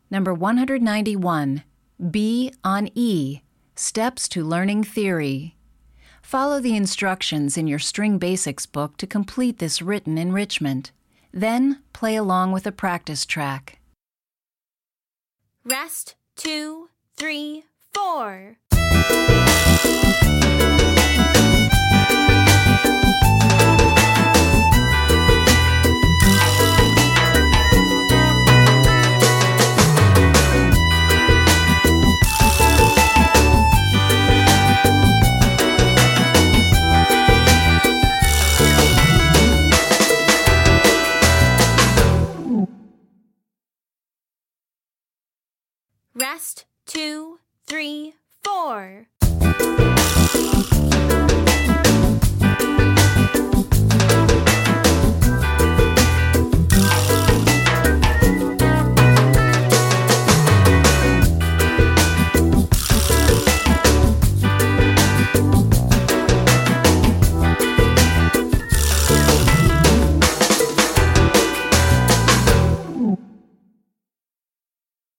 Number 191, B on E, Steps to Learning Theory. Follow the instructions in your String Basics book to complete this written enrichment. Then, play along with a practice track. Rest, 2, 3, 4. Rest, 2, 3, 4.